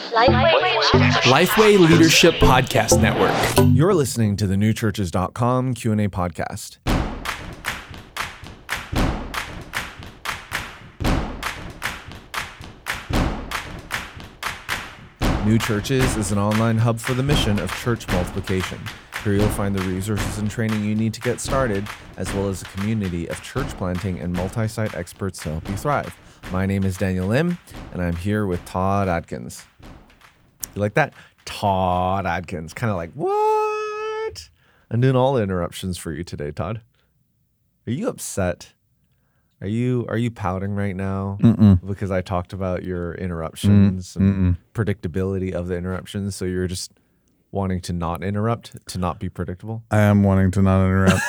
Lifeway Leadership Podcast Network. You're listening to the newchurches.com Q&A podcast. New Churches is an online hub for the mission of church multiplication. Here you'll find the resources and training you need to get started, as well as a community of church planting and multi-site experts to help you thrive. My name is Daniel Lim, and I'm here with Todd Adkins. You like that? Todd Adkins. Kind of like, what? I'm doing all the interruptions for you today, Todd. Are you upset? Are you pouting right now? Because I talked about your interruptions and predictability of the interruptions, so you're just wanting to not interrupt, to not be predictable? I am wanting to not interrupt.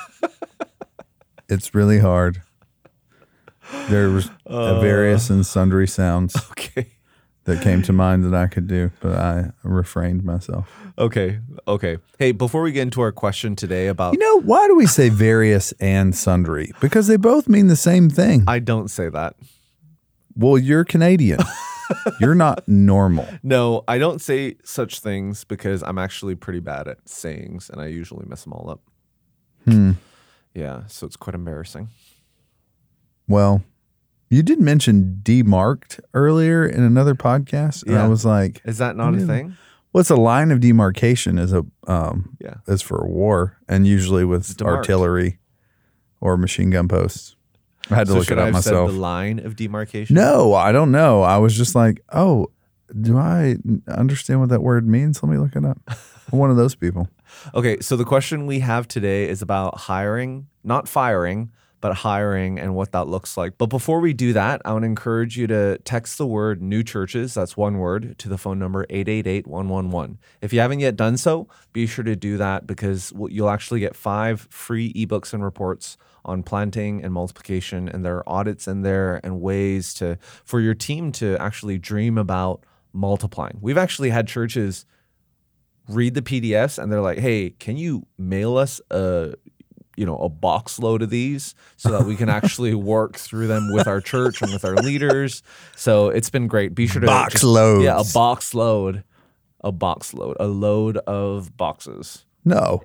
It's really hard. There was various and sundry sounds that came to mind that I could do, but I refrained myself. Okay. Hey, before we get into our question today about... why do we say various and sundry? Because they both mean the same thing. I don't say that. Well, you're Canadian. You're not normal. No, I don't say such things because I'm actually pretty bad at sayings, and I usually mess them all up. Yeah, so it's quite embarrassing. Well, you did mention demarked earlier in another podcast, and I was like, is that not a thing? Well, it's a line of demarcation is for a war, and usually with artillery or machine gun posts. I had to look it up myself. Said the line of demarcation? No, I don't know. I was just like, do I understand what that word means? Let me look it up. I'm one of those people. Okay, so the question we have today is about hiring, not firing, but hiring and what that looks like. But before we do that, I want to encourage you to text the word New Churches, that's one word, to the phone number 888-111. If you haven't yet done so, be sure to do that because you'll actually get 5 free ebooks and reports on planting and multiplication, and there are audits in there and ways for your team to actually dream about multiplying. We've actually had churches read the PDFs and they're like, hey, can you mail us a box load of these so that we can actually work through them with our church and with our leaders. So it's been great. Be sure to loads. Yeah, a box load, a load of boxes. No.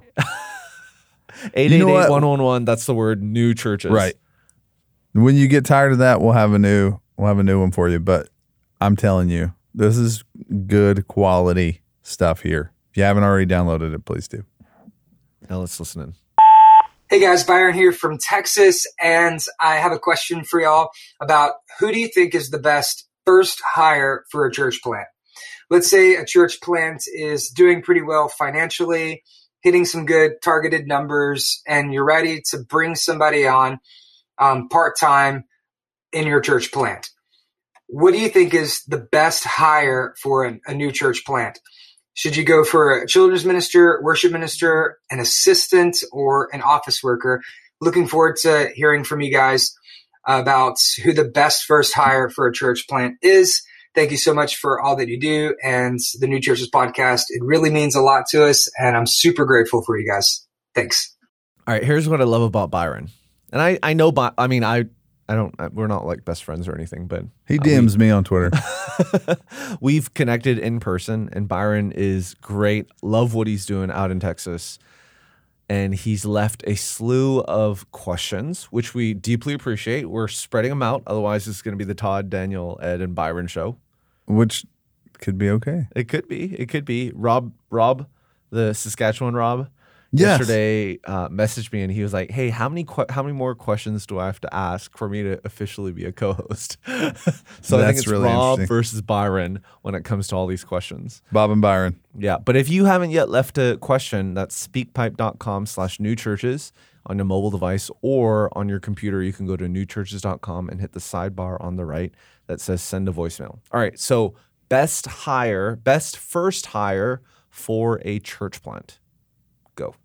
888-111. That's the word New Churches. Right. When you get tired of that, we'll have a new one for you. But I'm telling you, this is good quality stuff here. If you haven't already downloaded it, please do. Now let's listen in. Hey guys, Byron here from Texas, and I have a question for y'all about who do you think is the best first hire for a church plant? Let's say a church plant is doing pretty well financially, hitting some good targeted numbers, and you're ready to bring somebody on part-time in your church plant. What do you think is the best hire for a new church plant? Should you go for a children's minister, worship minister, an assistant, or an office worker? Looking forward to hearing from you guys about who the best first hire for a church plant is. Thank you so much for all that you do and the New Churches podcast. It really means a lot to us, and I'm super grateful for you guys. Thanks. All right, here's what I love about Byron. And I know, we're not like best friends or anything, but he DMs me on Twitter. We've connected in person, and Byron is great. Love what he's doing out in Texas. And he's left a slew of questions, which we deeply appreciate. We're spreading them out. Otherwise, it's going to be the Todd, Daniel, Ed, and Byron show. Which could be okay. It could be. Rob, the Saskatchewan Rob, yes, yesterday messaged me, and he was like, hey, how many more questions do I have to ask for me to officially be a co-host? So I think it's really Rob versus Byron when it comes to all these questions. Bob and Byron. Yeah, but if you haven't yet left a question, that's speakpipe.com/newchurches on your mobile device, or on your computer, you can go to newchurches.com and hit the sidebar on the right that says send a voicemail. All right, so best first hire for a church plant. Go.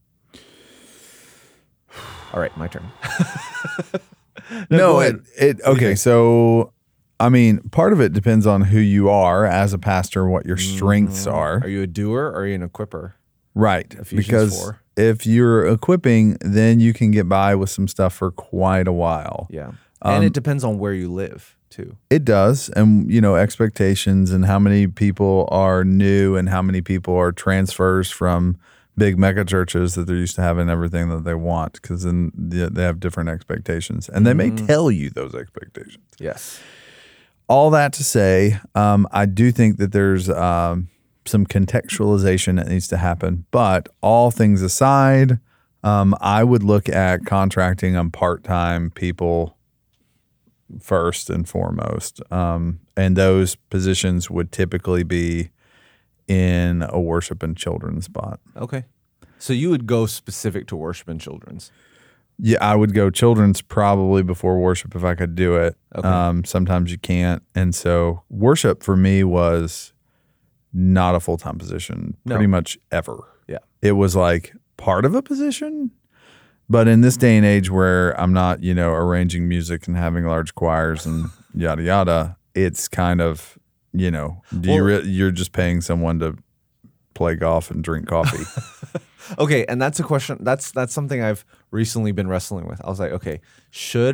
All right, my turn. Okay. So, I mean, part of it depends on who you are as a pastor, what your strengths are. Are you a doer or are you an equipper? Right. Ephesians because 4. If you're equipping, then you can get by with some stuff for quite a while. Yeah. And it depends on where you live too. It does. And, expectations and how many people are new and how many people are transfers from big mega churches that they're used to having everything that they want, because then they have different expectations. And they may tell you those expectations. Yes. All that to say, I do think that there's some contextualization that needs to happen. But all things aside, I would look at contracting on part-time people first and foremost. And those positions would typically be in a worship and children's spot. Okay. So you would go specific to worship and children's. Yeah, I would go children's probably before worship if I could do it. Okay. Sometimes you can't. And so worship for me was not a full-time position pretty much ever. Yeah. It was like part of a position. But in this day and age where I'm not, arranging music and having large choirs and yada, yada, it's kind of, you're just paying someone to play golf and drink coffee. Okay, and that's a question. That's something I've recently been wrestling with. I was like, okay, should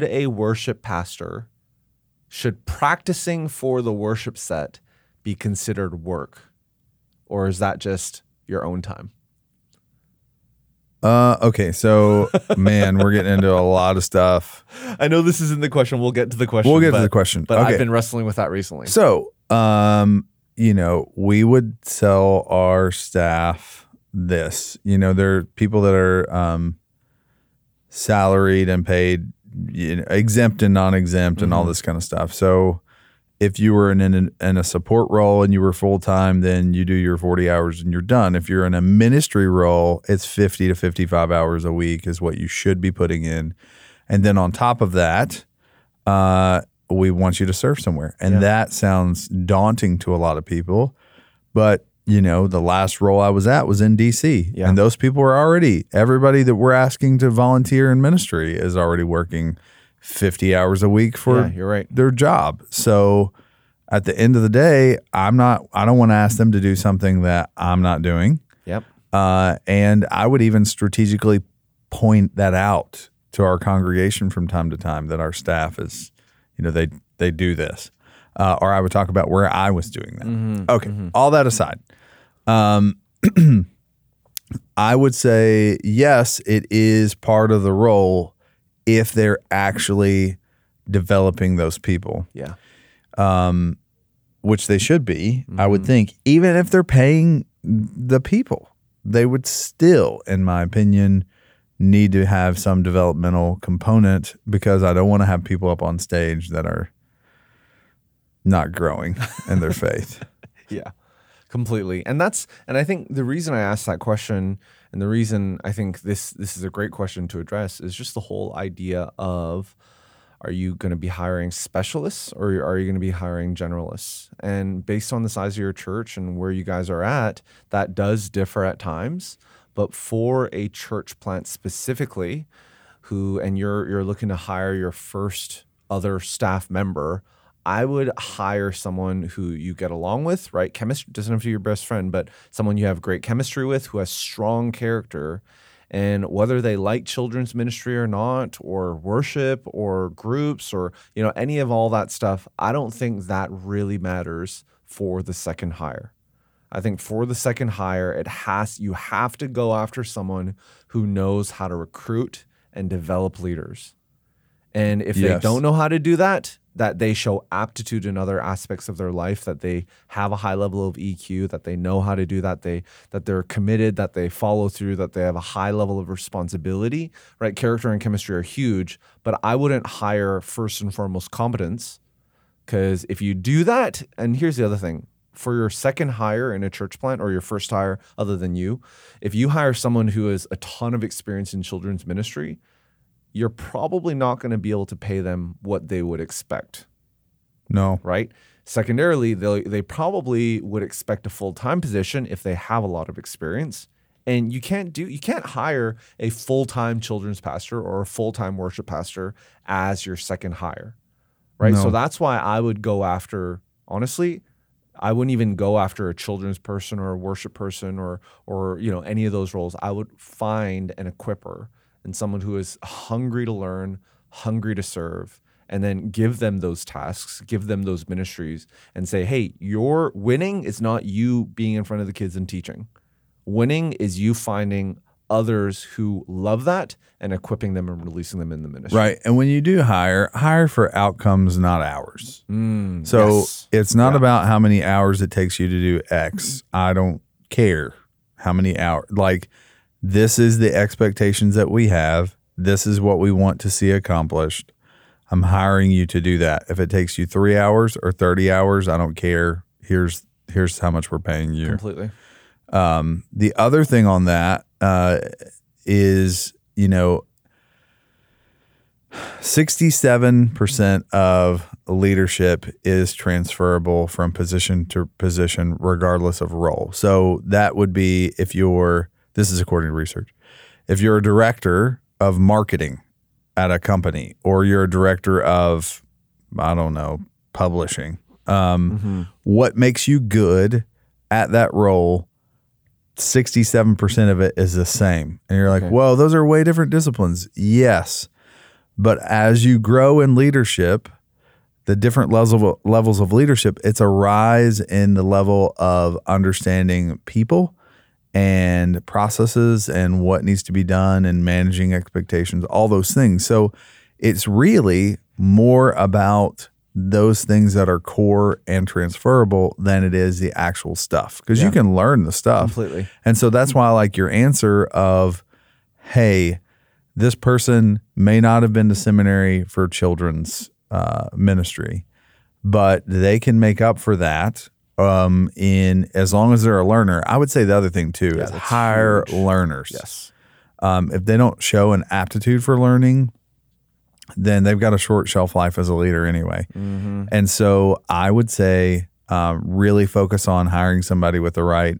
practicing for the worship set be considered work, or is that just your own time? Okay, so man, we're getting into a lot of stuff. I know this isn't the question. We'll get to the question. We'll get to the question. But Okay. I've been wrestling with that recently. So, we would sell our staff this. There are people that are salaried and paid, exempt and non-exempt and all this kind of stuff. So if you were in a support role and you were full-time, then you do your 40 hours and you're done. If you're in a ministry role, it's 50 to 55 hours a week is what you should be putting in. And then on top of that, we want you to serve somewhere. And that sounds daunting to a lot of people. But, the last role I was at was in D.C. Yeah. And those people were everybody that we're asking to volunteer in ministry is already working 50 hours a week for you're right. their job. So at the end of the day, I don't want to ask them to do something that I'm not doing. Yep. And I would even strategically point that out to our congregation from time to time that our staff is, they do this. Or I would talk about where I was doing that. Okay. All that aside, I would say, yes, it is part of the role if they're actually developing those people. Yeah. Which they should be, I would think. Even if they're paying the people, they would still, in my opinion, need to have some developmental component, because I don't want to have people up on stage that are not growing in their faith. Yeah, completely. And I think the reason I asked that question, and the reason I think this is a great question to address, is just the whole idea of, are you going to be hiring specialists or are you going to be hiring generalists? And based on the size of your church and where you guys are at, that does differ at times. But for a church plant specifically, and you're looking to hire your first other staff member, I would hire someone who you get along with, right? Chemistry doesn't have to be your best friend, but someone you have great chemistry with, who has strong character. And whether they like children's ministry or not, or worship or groups or, any of all that stuff, I don't think that really matters for the second hire. I think for the second hire, you have to go after someone who knows how to recruit and develop leaders. And if they don't know how to do that they show aptitude in other aspects of their life, that they have a high level of EQ, that they know how to do that, that they're committed, that they follow through, that they have a high level of responsibility, right? Character and chemistry are huge, but I wouldn't hire first and foremost competence, because if you do that, and here's the other thing, for your second hire in a church plant, or your first hire other than you, if you hire someone who has a ton of experience in children's ministry, you're probably not going to be able to pay them what they would expect. No. Right? Secondarily, they probably would expect a full-time position if they have a lot of experience. And you can't hire a full-time children's pastor or a full-time worship pastor as your second hire. Right? No. So that's why I would go after, honestly, I wouldn't even go after a children's person or a worship person or any of those roles. I would find an equipper and someone who is hungry to learn, hungry to serve, and then give them those tasks, give them those ministries, and say, hey, your winning is not you being in front of the kids and teaching. Winning is you finding others who love that and equipping them and releasing them in the ministry. Right. And when you do hire for outcomes, not hours. So yes. it's not about how many hours it takes you to do X. I don't care how many hours. Like, this is the expectations that we have. This is what we want to see accomplished. I'm hiring you to do that. If it takes you 3 hours or 30 hours, I don't care. Here's how much we're paying you. Completely. The other thing on that is, 67% of leadership is transferable from position to position, regardless of role. So that would be this is according to research, if you're a director of marketing at a company, or you're a director of, I don't know, publishing, what makes you good at that role, 67% of it is the same. And you're like, well, those are way different disciplines. Yes. But as you grow in leadership, the different levels of leadership, it's a rise in the level of understanding people and processes and what needs to be done and managing expectations, all those things. So it's really more about those things that are core and transferable than it is the actual stuff, because you can learn the stuff. Completely. And so that's why I like your answer of, hey, this person may not have been to seminary for children's ministry, but they can make up for that in as long as they're a learner. I would say the other thing too is hire learners. Yes. If they don't show an aptitude for learning, then they've got a short shelf life as a leader anyway. And so I would say really focus on hiring somebody with the right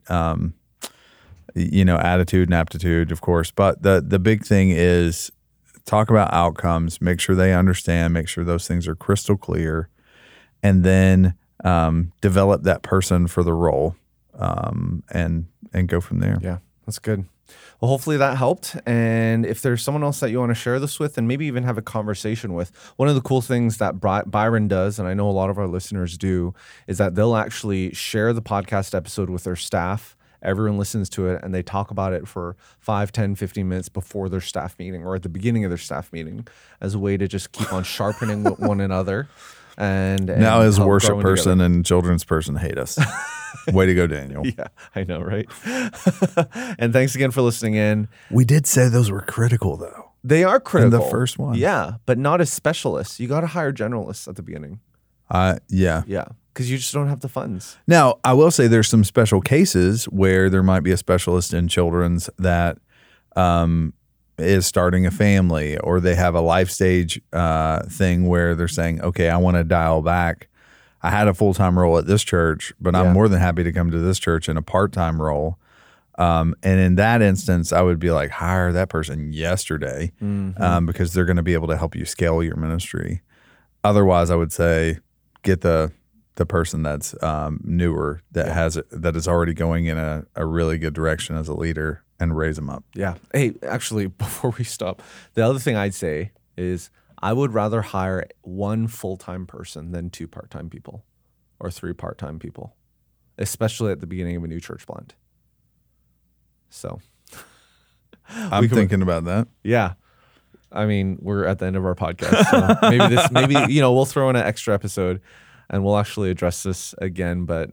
attitude and aptitude, of course. But the big thing is talk about outcomes, make sure they understand, make sure those things are crystal clear, and then develop that person for the role, and go from there. Yeah, that's good. Well, hopefully that helped. And if there's someone else that you want to share this with and maybe even have a conversation with, one of the cool things that Byron does, and I know a lot of our listeners do, is that they'll actually share the podcast episode with their staff. Everyone listens to it and they talk about it for 5, 10, 15 minutes before their staff meeting or at the beginning of their staff meeting as a way to just keep on sharpening one another. And now his worship person together. And children's person hate us. Way to go, Daniel. Yeah, I know, right? And thanks again for listening in. We did say those were critical, though. They are critical. In the first one. Yeah, but not as specialists. You got to hire generalists at the beginning. Yeah. Yeah, because you just don't have the funds. Now, I will say there's some special cases where there might be a specialist in children's that is starting a family, or they have a life stage thing where they're saying, okay, I want to dial back. I had a full-time role at this church, but I'm more than happy to come to this church in a part-time role. And in that instance, I would be like, hire that person yesterday, because they're going to be able to help you scale your ministry. Otherwise, I would say get the person that's newer, that is already going in a really good direction as a leader, and raise them up. Yeah. Hey, actually, before we stop, the other thing I'd say is I would rather hire one full-time person than 2 part-time people or 3 part-time people, especially at the beginning of a new church plant. So I'm thinking about that. Yeah. I mean, we're at the end of our podcast. So maybe we'll throw in an extra episode and we'll actually address this again. But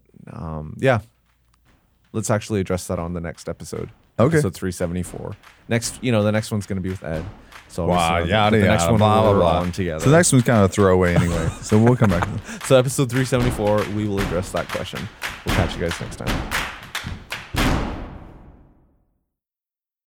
let's actually address that on the next episode. Okay. Episode 374. The next one's going to be with Ed. So wow, the next one we're on together. So the next one's kind of a throwaway anyway. So we'll come back. So episode 374, we will address that question. We'll catch you guys next time.